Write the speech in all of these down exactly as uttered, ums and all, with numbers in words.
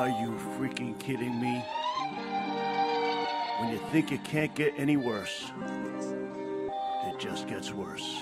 Are you freaking kidding me? When you think it can't get any worse, it just gets worse.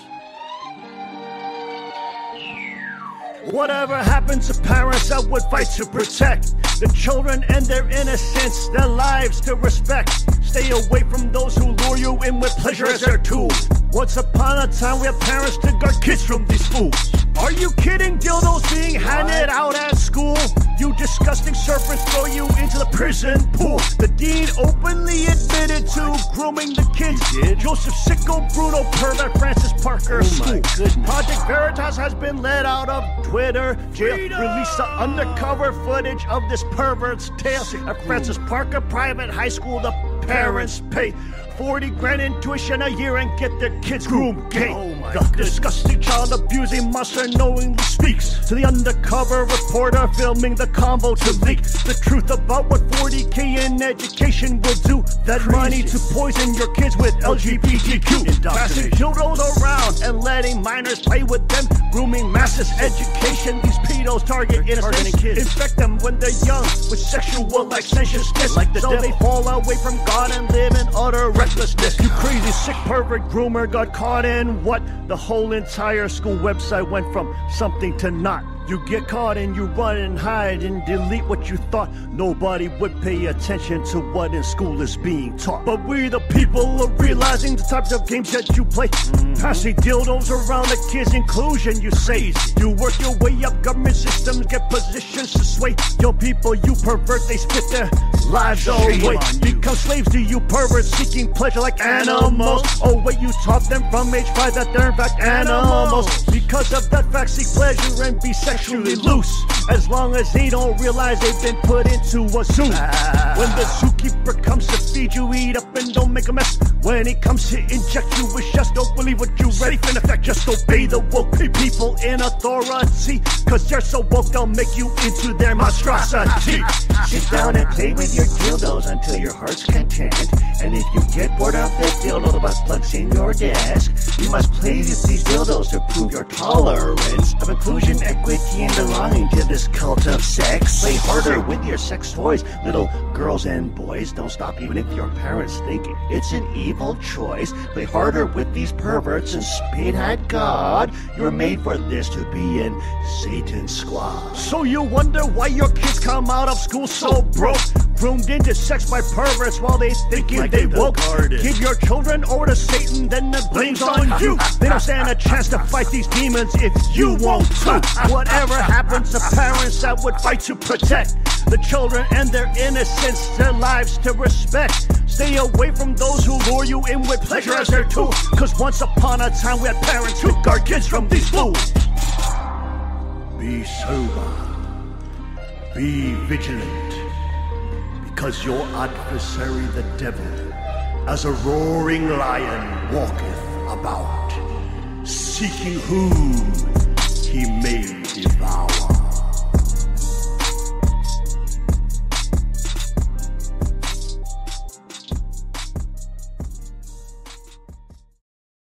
Whatever happened to parents that would fight to protect the children and their innocence, their lives to respect? Stay away from those who lure you in with pleasure as their tool. Once upon a time we had parents to guard kids from these fools. Are you kidding? Dildos being handed out at school? You disgusting serpents throw you into the prison pool. The dean openly admitted to grooming the kids. Joseph Sicko, Bruno Pervert, Francis Parker Oh School. my goodness. Project Veritas has been let out of Twitter jail. Released the undercover footage of this pervert's tale. At Francis Parker Private High School, the parents pay forty grand in tuition a year and get their kids groomed gay. Oh my the goodness. disgusting child abusing monster knowingly speaks to the undercover reporter filming the convo to leak the truth about what forty K in education will do. That Crazy. money to poison your kids with L G B T Q. Passing dildos around and letting minors play with them. Grooming masses, education. These pedos target innocent kids. Infect them when they're young with sexual licentiousness. Like the so devil. they fall away from God and live in utter recklessness. You crazy sick pervert groomer got caught in what? The whole entire school website went from something to not. You get caught and you run and hide and delete what you thought nobody would pay attention to what in school is being taught. But we the people are realizing the types of games that you play. Mm-hmm. Passing dildos around the kids' inclusion, you say. You work your way up government systems, get positions to sway. Your people, you pervert, they spit their lives away. Become slaves to you perverts seeking pleasure like animals. Oh wait, you taught them from age five that they're in fact animals. Because of that fact, seek pleasure and be sexually loose. As long as they don't realize they've been put into a zoo. Ah. When the zookeeper comes to feed you, eat up and don't make a mess. When he comes to inject you with just don't believe what you read. In effect, just obey the woke people in authority. Cause they're so woke, they'll make you into their monstrosity. Sit down and play with your dildos until your heart's content. And if you get bored of the dildo bus plugs in your desk, you must play with these dildos to prove your tolerance of inclusion, equity, and belonging to this cult of sex. Play harder with your sex toys, little girls and boys. Don't stop even if your parents think it's an evil choice. Play harder with these perverts and spit at God. You're made for this, to be in Satan's squad. So you wonder why your kids come out of school so broke, groomed into sex by perverts while they thinking Like they the woke. garden. Give your children over to Satan, then the blame's on you. They don't stand a chance to fight these demons if you won't too. Whatever happens to parents that would fight to protect the children and their innocence, their lives to respect. Stay away from those who lure you in with pleasure as their tool. Cause once upon a time we had parents who guard kids from these fools. Be sober. Be vigilant. Because your adversary the devil, as a roaring lion, walketh about, seeking whom he may